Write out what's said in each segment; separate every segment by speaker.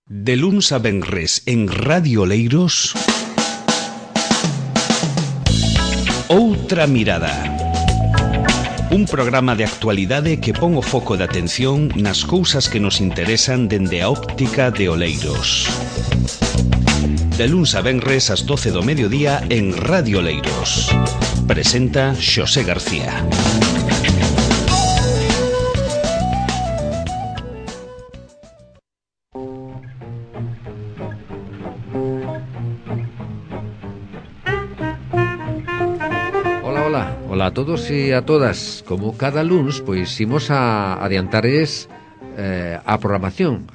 Speaker 1: De luns a venres en Radio Oleiros, Outra Mirada. Un programa de actualidade que pon o foco de atención nas cousas que nos interesan dende a óptica de Oleiros. De luns a venres ás 12 do mediodía en Radio Oleiros. Presenta Xosé García.
Speaker 2: Ola a todos e a todas. Como cada luns, pois imos a adiantares a programación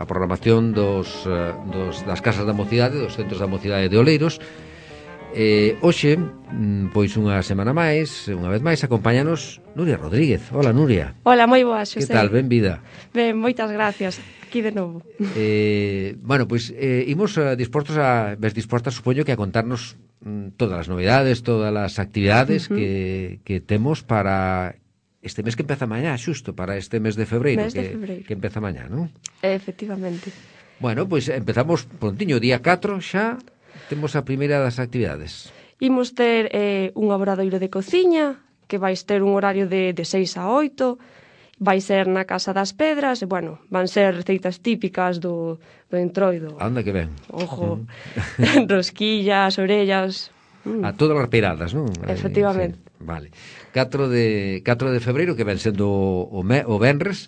Speaker 2: das casas da mocidade, dos centros da mocidade de Oleiros. Hoxe, pois unha vez máis, acompáñanos Nuria Rodríguez. Hola, Nuria.
Speaker 3: Hola, moi boa, Xosé.
Speaker 2: Que tal? Benvida.
Speaker 3: Ben, moitas gracias. Aquí de novo.
Speaker 2: Bueno, pois imos dispostas, supoño, que a contarnos todas as novidades, todas as actividades que temos para este mes que empeza mañá, xusto, para este mes de febreiro, que empeza mañá, non?
Speaker 3: Efectivamente.
Speaker 2: Bueno, pois empezamos prontiño, día 4 xa temos a primeira das actividades.
Speaker 3: Imos ter un obradoiro de cociña, que vais ter un horario de 6 a 8, vai ser na Casa das Pedras, e, bueno, van ser receitas típicas do Entroido.
Speaker 2: Anda que ben.
Speaker 3: Ojo, rosquillas, orellas...
Speaker 2: A todas as peiradas, non?
Speaker 3: Efectivamente.
Speaker 2: Sí, vale. 4 de febreiro, que ven sendo o venres,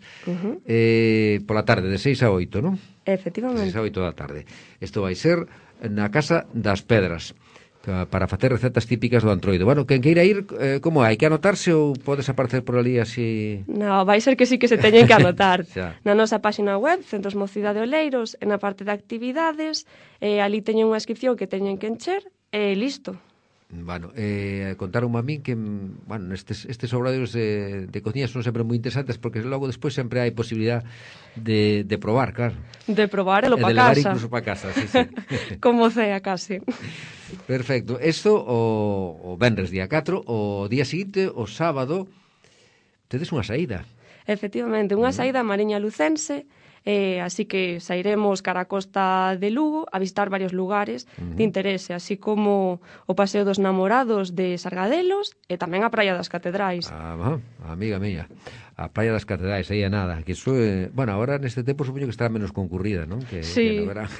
Speaker 2: pola tarde, de 6 a 8, non?
Speaker 3: Efectivamente.
Speaker 2: De 6 a 8 da tarde. Isto vai ser na Casa das Pedras, para facer recetas típicas do Entroido. Bueno, quen queira ir, como hai que anotarse ou podes aparecer por ali así?
Speaker 3: No, vai ser que sí que se teñen que anotar. Na nosa página web, Centros Mocidade Oleiros, na parte de actividades, ali teñen unha inscripción que teñen que encher, e listo.
Speaker 2: Bueno, contaron a min que, bueno, estes obradoiros de cociña son sempre moi interesantes porque logo despois sempre hai posibilidad de probar, claro.
Speaker 3: De probar e lo
Speaker 2: de
Speaker 3: pa casa.
Speaker 2: levar incluso pa casa, sí.
Speaker 3: Como cea, casi.
Speaker 2: Perfecto. Esto o venres día 4, o día seguinte, o sábado, tedes unha saída.
Speaker 3: Efectivamente, unha saída a Mariña Lucense, así que sairemos cara a costa de Lugo a visitar varios lugares de interese, así como o Paseo dos Namorados de Sargadelos e tamén a Praia das Catedrais.
Speaker 2: Amiga mía, a Praia das Catedrais, aí é nada, que iso, bueno, agora neste tempo supoño que estará menos concurrida, non?
Speaker 3: Sí.
Speaker 2: Que no verán.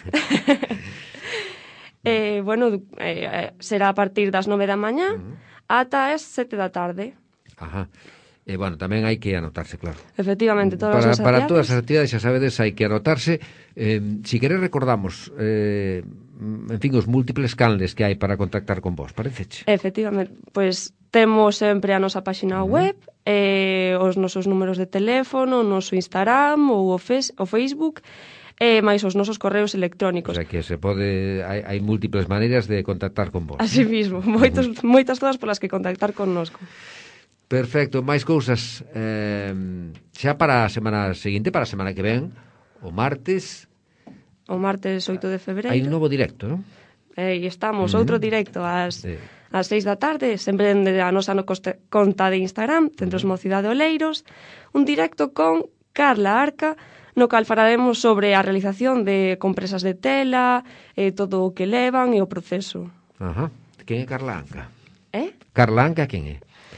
Speaker 3: Bueno, será a partir das 9 da mañá ata as 7 da tarde.
Speaker 2: Ajá. Bueno, tamén hai que anotarse, claro.
Speaker 3: Efectivamente, todas as actividades.
Speaker 2: Para todas as actividades, xa sabedes, hai que anotarse. Si queres recordamos, en fin, os múltiples canles que hai para contactar con vos, pareceche?
Speaker 3: Efectivamente, pois temos sempre a nosa página web, os nosos números de teléfono, o noso Instagram ou o Facebook, máis os nosos correos electrónicos.
Speaker 2: O sea que se pode, hai múltiples maneiras de contactar con vos.
Speaker 3: Así mismo, moitas cousas polas que contactar connosco.
Speaker 2: Perfecto, máis cousas xa para a semana seguinte, para a semana que ven, o martes
Speaker 3: 8 de febreiro
Speaker 2: hai un novo directo, non?
Speaker 3: E estamos, outro directo ás 6 da tarde, sempre dende a nosa conta de Instagram, Centros Mocidade Oleiros, un directo con Carla Arca, no cal falaremos sobre a realización de compresas de tela, todo o que levan e o proceso.
Speaker 2: Ajá. Quen é Carla Arca?
Speaker 3: Carla
Speaker 2: Arca quen é?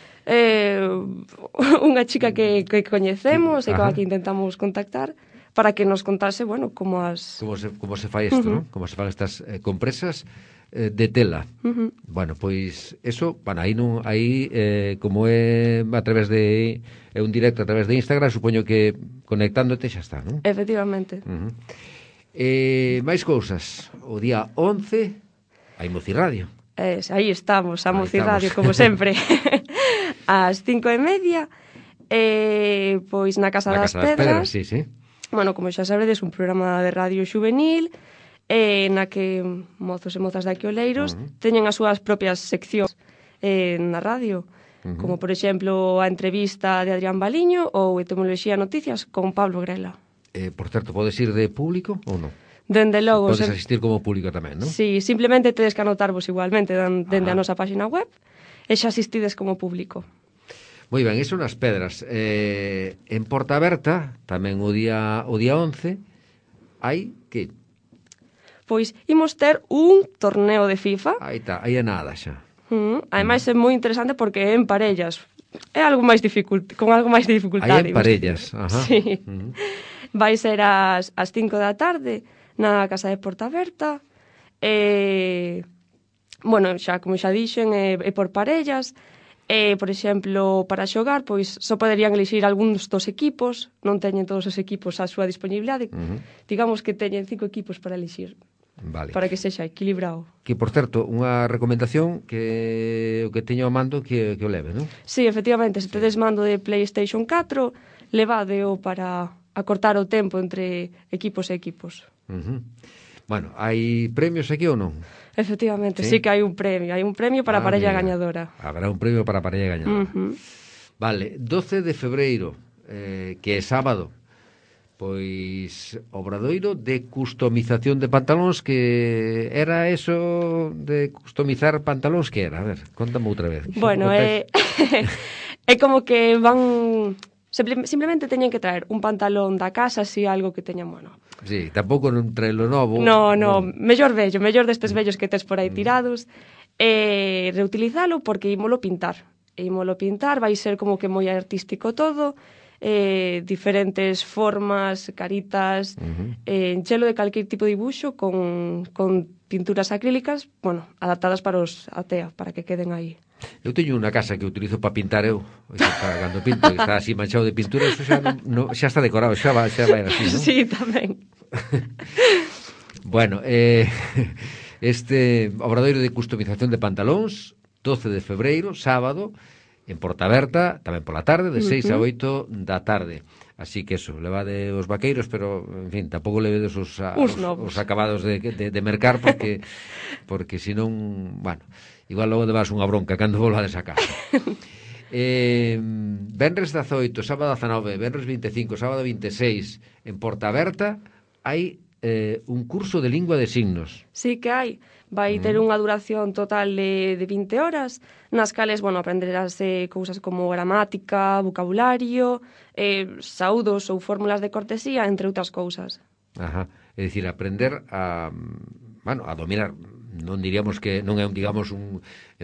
Speaker 3: Unha chica que coñecemos e coa que intentamos contactar para que nos contase, bueno, como
Speaker 2: se fai isto, non? Como se fan estas compresas de tela. Bueno, pois eso, bueno, aí como é a través de un directo a través de Instagram, supoño que conectándote xa está, non?
Speaker 3: Efectivamente.
Speaker 2: Máis cousas. O día 11 hai Mociradio.
Speaker 3: Aí estamos, a Mociradio, como sempre. Ás 5:30, pois na Casa das Pedras.
Speaker 2: Sí.
Speaker 3: Bueno, como xa sabedes, un programa de radio xuvenil, na que mozos e mozas de aquí Oleiros teñen as súas propias seccións na radio, como, por exemplo, a entrevista de Adrián Baliño ou Etimoloxía Noticias con Pablo Grela.
Speaker 2: Por certo, podes ir de público ou non?
Speaker 3: Dende logo.
Speaker 2: Podes asistir como público tamén, non?
Speaker 3: Sí, simplemente tedes que anotarvos igualmente dende a nosa página web e xa asistides como público.
Speaker 2: Moi ben, iso nas Pedras. En Porta Aberta, tamén o día 11, hai que
Speaker 3: pois imos ter un torneo de FIFA.
Speaker 2: Aí está, aí é nada xa.
Speaker 3: Ademais é moi interesante porque é en parellas. É algo máis con algo máis de dificultade.
Speaker 2: Aí en parellas, ajá.
Speaker 3: Sí. Vai ser ás 5 da tarde na Casa de Portaberta. Bueno, xa, como xa dixen, é por parellas. Por exemplo, para xogar, pois só poderían elixir algúns dos equipos, non teñen todos os equipos á súa disponibilidade. Digamos que teñen 5 equipos para elixir.
Speaker 2: Vale.
Speaker 3: Para que sexa equilibrado.
Speaker 2: Que, por certo, unha recomendación que o que teña o mando que o leve, non?
Speaker 3: Sí, efectivamente, se tedes mando de PlayStation 4, levadeo para acortar o tempo entre equipos e equipos.
Speaker 2: Bueno, hai premios aquí ou non?
Speaker 3: Efectivamente, sí que hai un premio para a parella gañadora.
Speaker 2: Habrá un premio para a parella gañadora. Vale, 12 de febreiro, que é sábado, pois obradoiro de customización de pantalóns, que era eso de customizar pantalóns, que era? A ver, contame outra vez.
Speaker 3: Bueno, é como que van... Simplemente teñen que traer un pantalón da casa, así algo que teñan, bueno...
Speaker 2: Sí, tampouco non traelo novo.
Speaker 3: No, mellor destes vellos que tes por aí tirados, reutilizalo porque ímolo pintar. Vai ser como que moi artístico todo, diferentes formas, caritas, enchelo de calquer tipo de dibuixo con pinturas acrílicas, bueno, adaptadas para os ATEA, para que queden aí.
Speaker 2: Eu teño unha casa que utilizo para pintar eu, cando pinto, que está así manchado de pintura, eso xa está decorado, xa vai así, non?
Speaker 3: Sí, tamén.
Speaker 2: Bueno, este obradoiro de customización de pantalóns, 12 de febreiro, sábado, en Portaberta, tamén pola tarde, de 6 a 8 da tarde. Así que eso, levade os vaqueiros, pero, en fin, tampouco levedes os acabados de mercar, porque senón, bueno, igual logo debas unha bronca cando volades a casa. Venres 18, sábado 19, venres 25, sábado 26, en Portaberta hai un curso de lingua de signos.
Speaker 3: Sí que hai. Vai ter unha duración total de 20 horas, nas cales, bueno, aprenderás cousas como gramática, vocabulario, saúdos ou fórmulas de cortesía, entre outras cousas.
Speaker 2: Ajá. É dicir, aprender a dominar, non diríamos que non é un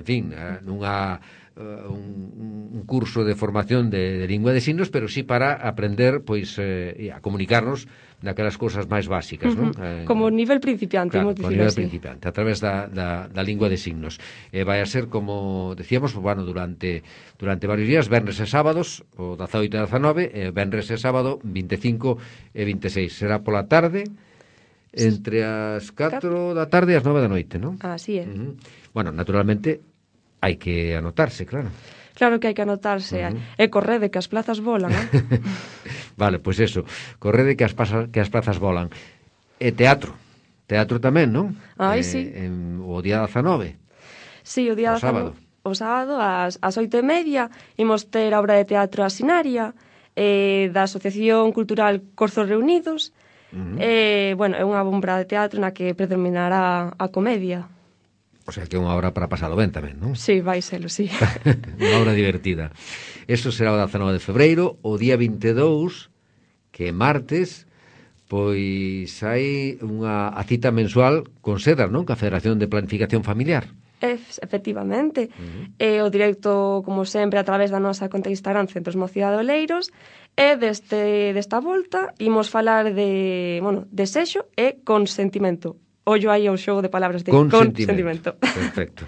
Speaker 2: curso de formación de lingua de signos, pero sí para aprender, pois, a comunicarnos daquelas cousas máis básicas, non?
Speaker 3: Como nivel principiante,
Speaker 2: claro,
Speaker 3: como
Speaker 2: nivel principiante, a través da lingua de signos. Vai a ser, como decíamos, bueno, durante varios días, venres e sábados, o 18 e 19, venres e sábado, 25 e 26. Será pola tarde, entre as 4 da tarde e as 9 da noite, non?
Speaker 3: Así é.
Speaker 2: Bueno, naturalmente, hai que anotarse, claro.
Speaker 3: Claro que hai que anotarse, e correde, que as plazas volan,
Speaker 2: Vale, pois eso, correde que as plazas volan. E teatro tamén, non?
Speaker 3: Sí.
Speaker 2: O día 19.
Speaker 3: Sí, o día 19. O sábado, ás 8:30, imos ter a obra de teatro Asinaria, da Asociación Cultural Corzos Reunidos. Bueno, é unha obra de teatro na que predominará a comedia.
Speaker 2: O sea, que é unha obra para pasalo ben tamén, non?
Speaker 3: Sí, vai selo, sí.
Speaker 2: Unha obra divertida. Eso será o 19 de febreiro. O día 22, que é martes, pois hai a cita mensual con SEDAR, non? Que a Federación de Planificación Familiar.
Speaker 3: Efectivamente. O directo, como sempre, a través da nosa conta de Instagram, Centros Mocidade Oleiros, e desta volta imos falar de sexo e consentimento. Ollo aí ao xogo de palabras de consentimento.
Speaker 2: Perfecto.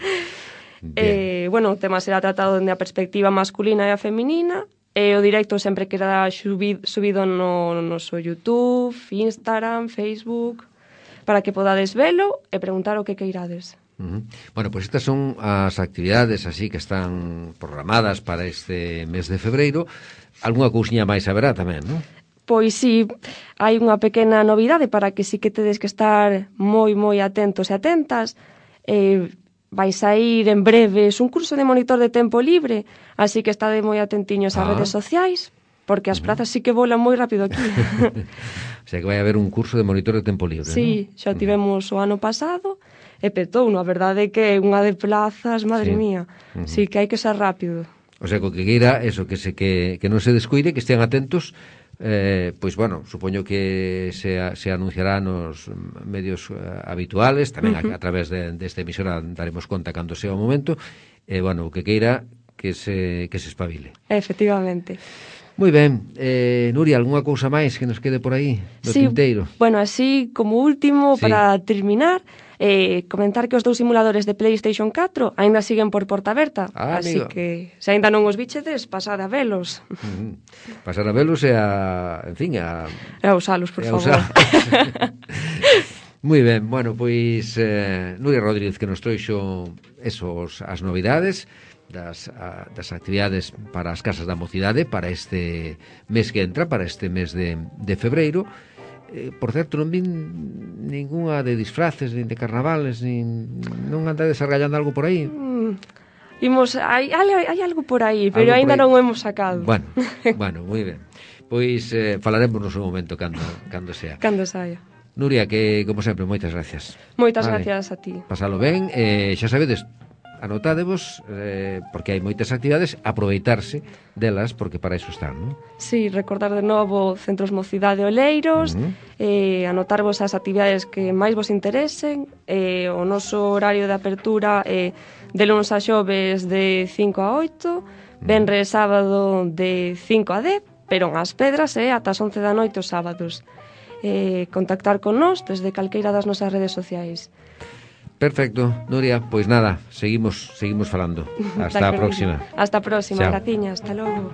Speaker 3: O tema será tratado dende a perspectiva masculina e a feminina, e o directo sempre quedará subido no noso YouTube, Instagram, Facebook, para que podades velo e preguntar o que queirades.
Speaker 2: Bueno, pois estas son as actividades así que están programadas para este mes de febreiro. Algúna cousiña máis haberá tamén, non?
Speaker 3: Pois sí, hai unha pequena novidade para que sí que tedes que estar moi atentos e atentas. Vai sair en breves un curso de monitor de tempo libre, así que estade moi atentiños ás redes sociais, porque as plazas sí que volan moi rápido aquí.
Speaker 2: O sea que vai haber un curso de monitor de tempo libre,
Speaker 3: sí,
Speaker 2: non?
Speaker 3: Xa tivemos o ano pasado e petou, a verdade é que unha de plazas, madre mía, sí que hai que ser rápido.
Speaker 2: O sea, que queira eso, que non se descuide, que estean atentos Pois, bueno, supoño que se anunciará nos medios habituales, tamén a través desta emisora daremos conta cando sea o momento, bueno, o que queira que se espabile.
Speaker 3: Efectivamente.
Speaker 2: Moi ben, Nuria, algunha cousa máis que nos quede por aí do tinteiro?
Speaker 3: Bueno, así como último, para terminar, comentar que os 2 simuladores de PlayStation 4 aínda siguen por porta aberta, así
Speaker 2: amigo,
Speaker 3: que se aínda non os bichedes, pasad a velos.
Speaker 2: Pasar a velos e a, en fin, a
Speaker 3: usalos, por favor.
Speaker 2: Moi ben, bueno, pois Nuria Rodríguez que nos trouxo as novidades das actividades para as casas da mocidade para este mes que entra, para este mes de febreiro. Por certo, non vin ningunha de disfraces, nin de carnavales, non andades argallando algo por aí?
Speaker 3: Hai algo por aí, pero aínda non o hemos sacado.
Speaker 2: Bueno, moi ben. Pois falaremos no seu momento cando sea.
Speaker 3: Cando saia.
Speaker 2: Nuria, que como sempre, moitas gracias.
Speaker 3: Moitas gracias a ti.
Speaker 2: Pasalo ben, xa sabedes, anotádevos, porque hai moitas actividades, aproveitarse delas, porque para iso están, non?
Speaker 3: Sí, recordar de novo Centros Mocidade Oleiros, anotarvos as actividades que máis vos interesen, o noso horario de apertura de lunes a xoves de 5 a 8, venres e sábado de 5 a 10, pero en As Pedras ata as 11 da noite os sábados. Contactar con nós desde calqueira das nosas redes sociais.
Speaker 2: Perfecto, Nuria, pois nada, seguimos falando. Hasta a próxima.
Speaker 3: Hasta a próxima, graciña, hasta logo.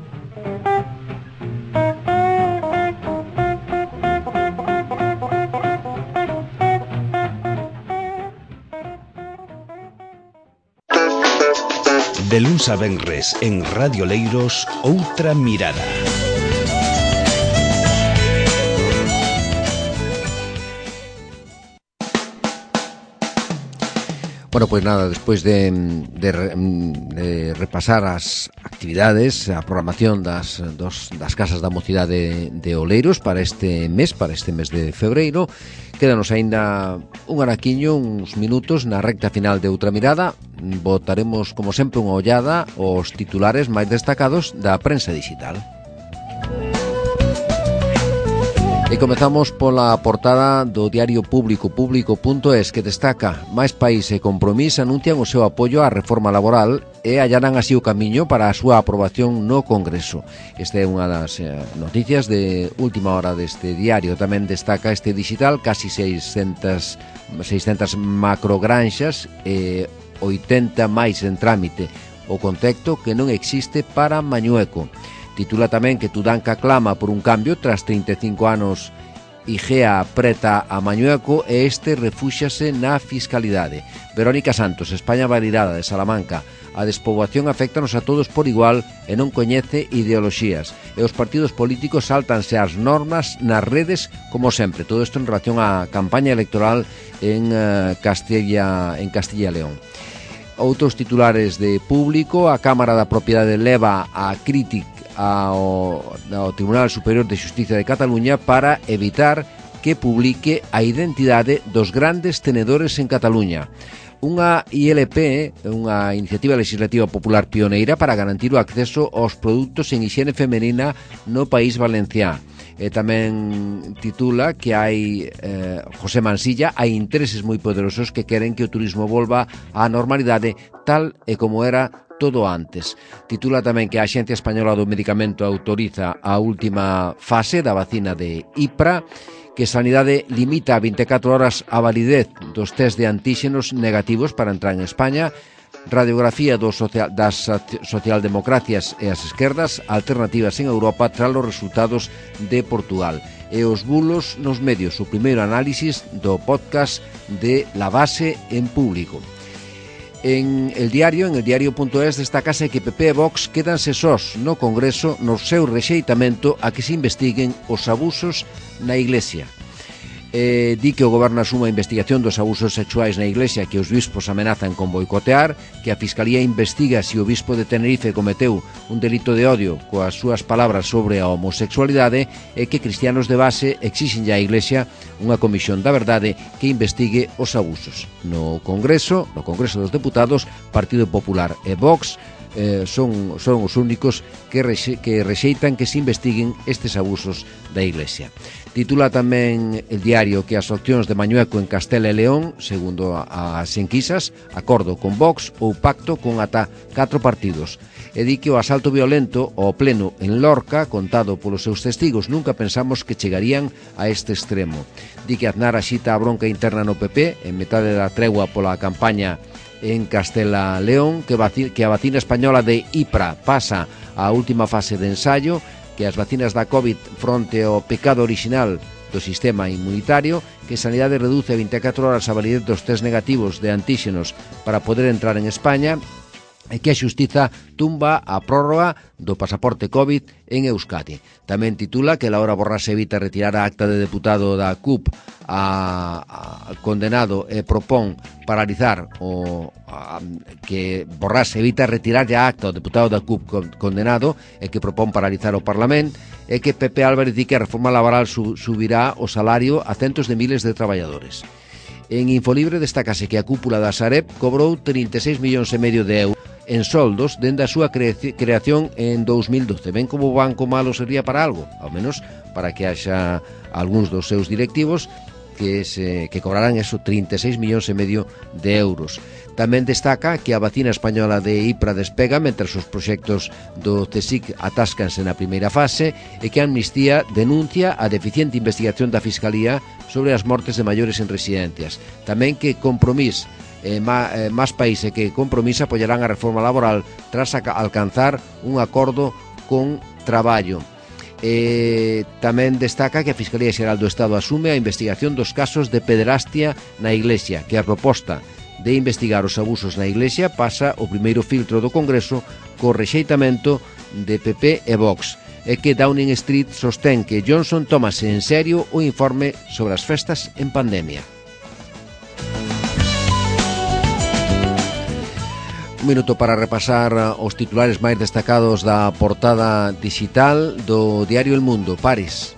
Speaker 1: De luns a venres en Radio Oleiros, Outra Mirada.
Speaker 2: Bueno, pois nada, despois de repasar as actividades, a programación das casas da mocidade de Oleiros para este mes de febreiro, quédanos aínda un araquiño, uns minutos na recta final de Outra Mirada. Botaremos, como sempre, unha ollada aos titulares máis destacados da prensa digital. E comezamos pola portada do diario Público.es, que destaca: máis país e Compromís anuncian o seu apoio á reforma laboral e allanan así o camiño para a súa aprobación no Congreso. Esta é unha das noticias de última hora deste diario. Tamén destaca este digital, casi 600 macrogranxas e 80 máis en trámite. O contexto que non existe para Mañueco. Titula tamén que Tudanca clama por un cambio tras 35 anos. IGEA apreta a Mañueco e este refúxase na fiscalidade. Verónica Santos, España validada, de Salamanca. A despoboación afectanos a todos por igual e non coñece ideoloxías. E os partidos políticos saltanse as normas nas redes como sempre. Todo isto en relación á campaña electoral en Castilla e León. Outros titulares de Público: a Cámara da Propiedade leva a crítica ao Tribunal Superior de Xustiza de Cataluña para evitar que publique a identidade dos grandes tenedores en Cataluña. Unha ILP, unha iniciativa legislativa popular pioneira para garantir o acceso aos produtos en higiene femenina no País Valenciá. E tamén titula que hai, José Mansilla, hai intereses moi poderosos que queren que o turismo volva á normalidade tal e como era todo antes. Titula tamén que a Axencia Española do Medicamento autoriza a última fase da vacina de Ipra, que Sanidade limita a 24 horas a validez dos test de antíxenos negativos para entrar en España. Radiografía das socialdemocracias e as esquerdas alternativas en Europa tras os resultados de Portugal. E os bulos nos medios, o primeiro análisis do podcast de La Base en Público. En el diario.es destacase que PP e Vox quedanse sós no Congreso no seu rexeitamento a que se investiguen os abusos na Iglesia. Di que o Goberno asuma a investigación dos abusos sexuais na Iglesia que os bispos amenazan con boicotear, que a Fiscalía investiga se o bispo de Tenerife cometeu un delito de odio coas súas palabras sobre a homosexualidade e que cristianos de base exixenlle á Iglesia unha comisión da verdade que investigue os abusos. No Congreso dos Deputados, Partido Popular e Vox son os únicos que rexeitan que se investiguen estes abusos da Iglesia. Titula tamén el diario que as opcións de Mañueco en Castela e León, segundo as enquisas, acordo con Vox ou pacto con ata 4 partidos. E di que o asalto violento ao pleno en Lorca, contado polos seus testigos, nunca pensamos que chegarían a este extremo. Di que Aznar axita a bronca interna no PP en metade da tregua pola campaña en Castela León, que a vacina española de IPRA pasa á última fase de ensaio, que as vacinas da COVID fronte ao pecado orixinal do sistema inmunitario, que Sanidade reduce a 24 horas a validez dos test negativos de antíxenos para poder entrar en España, e que a Xustiza tumba a prórroga do pasaporte COVID en Euskadi. Tamén titula que Laura Borrás evita retirar a acta de deputado da CUP a condenado e propón paralizar que Borrás evita retirar a acta o deputado da CUP condenado e que propón paralizar o Parlamento, e que Pepe Álvarez di que a reforma laboral subirá o salario a centos de miles de traballadores. En Infolibre destácase que a cúpula da Sareb cobrou 36,5 millóns de euros en soldos dende a súa creación en 2012. Ben como o Banco Malo sería para algo, ao menos para que haxa algúns dos seus directivos que cobrarán eso 36,5 millóns de euros. Tamén destaca que a vacina española de IPRA despega mentre os proxectos do CSIC atáscanse na primeira fase, e que a Amnistía denuncia a deficiente investigación da Fiscalía sobre as mortes de maiores en residencias. Tamén que Compromís máis países que Compromís apoyarán a reforma laboral tras alcanzar un acordo con Traballo. Tamén destaca que a Fiscalía Xeral do Estado asume a investigación dos casos de pederastia na Iglesia, que a proposta de investigar os abusos na Iglesia pasa o primeiro filtro do Congreso co rexeitamento de PP e Vox, e que Downing Street sostén que Johnson tomase en serio o informe sobre as festas en pandemia. Un minuto para repasar os titulares máis destacados da portada digital do diario El Mundo. Paris.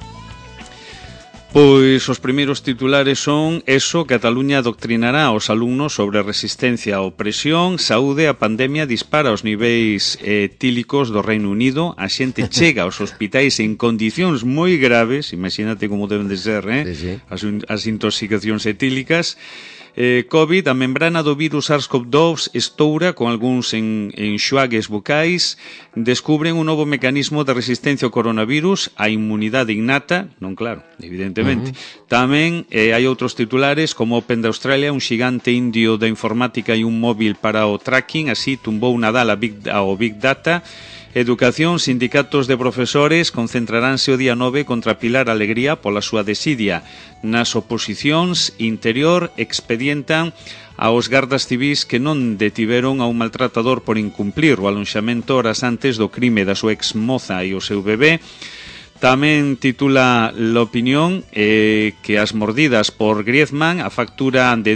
Speaker 4: Pois os primeiros titulares son eso: Cataluña adoctrinará aos alumnos sobre resistencia á opresión, saúde, a pandemia dispara os niveis etílicos do Reino Unido, a xente chega aos hospitais en condicións moi graves, imagínate como deben de ser,
Speaker 2: Sí.
Speaker 4: as intoxicacións etílicas. COVID, a membrana do virus SARS-CoV-2 estoura con algúns enxuagues bucais, descubren un novo mecanismo de resistencia ao coronavirus, a inmunidade innata, non claro, evidentemente. Tamén hai outros titulares como Open de Australia, un xigante indio da informática e un móvil para o tracking, así tumbou Nadal ao Big Data. Educación, sindicatos de profesores concentraránse o día 9 contra Pilar Alegría pola súa desidia. Nas oposicións, Interior expedientan aos gardas civis que non detiveron a un maltratador por incumplir o alonxamento horas antes do crime da súa exmoza e o seu bebé. Tamén titula L'Opinión que as mordidas por Griezmann, a factura de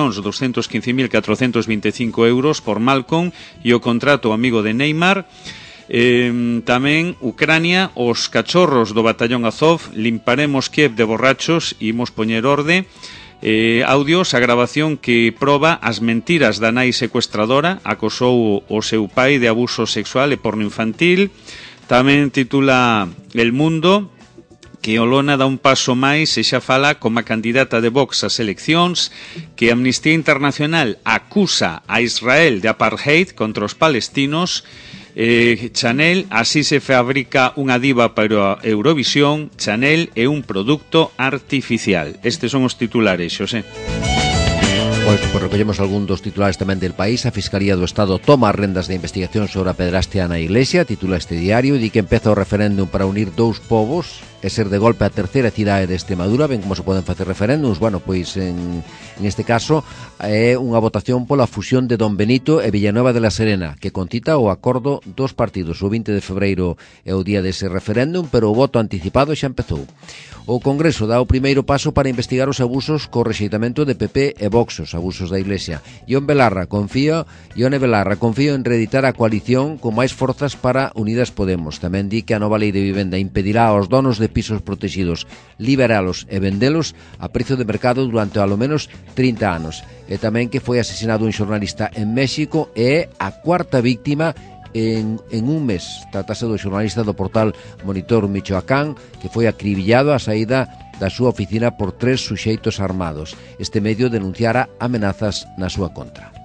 Speaker 4: 10.215.425 euros por Malcolm e o contrato amigo de Neymar. Tamén Ucrania, os cachorros do batallón Azov, limparemos Kiev de borrachos, imos poñer orde. Audios, a grabación que proba as mentiras da nai secuestradora, acosou o seu pai de abuso sexual e porno infantil. Tamén titula El Mundo que Olona dá un paso máis e xa fala como a candidata de Vox ás eleccións, que Amnistía Internacional acusa a Israel de apartheid contra os palestinos. Chanel, así se fabrica unha diva para Eurovisión. Chanel é un produto artificial. Estes son os titulares, Xosé.
Speaker 2: Pois recollemos algún dos titulares tamén del país. A Fiscalía do Estado toma as rendas de investigación sobre a pederastia na Iglesia, titula este diario, di que empeza o referéndum para unir dous povos e ser de golpe a terceira cidade de Extremadura. Ben como se poden facer referéndums? Bueno, pois en este caso é unha votación pola fusión de Don Benito e Villanueva de la Serena, que concita o acordo dos partidos. O 20 de febreiro é o día dese referéndum, pero o voto anticipado xa empezou. O Congreso dá o primeiro paso para investigar os abusos co rexeitamento de PP e Vox, os abusos da Iglesia. Ione Belarra confía en reeditar a coalición con máis forzas para Unidas Podemos. Tamén di que a nova lei de vivenda impedirá aos donos de pisos protegidos liberalos e vendelos a precio de mercado durante ao menos 30 anos. E tamén que foi asesinado un xornalista en México e a cuarta víctima en un mes. Trátase do xornalista do portal Monitor Michoacán, que foi acribillado á saída da súa oficina por 3 suxeitos armados. Este medio denunciara amenazas na súa contra.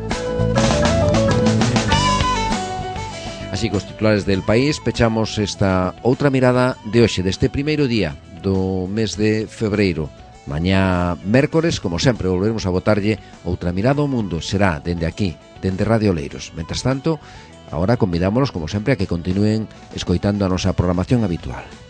Speaker 2: Así que os titulares del País pechamos esta outra mirada de hoxe, deste primeiro día do mes de febreiro. Mañá mércores, como sempre, volveremos a botarlle outra mirada ao mundo. Será dende aquí, dende Radio Oleiros. Mentras tanto, agora convidámonos, como sempre, a que continúen escoitando a nosa programación habitual.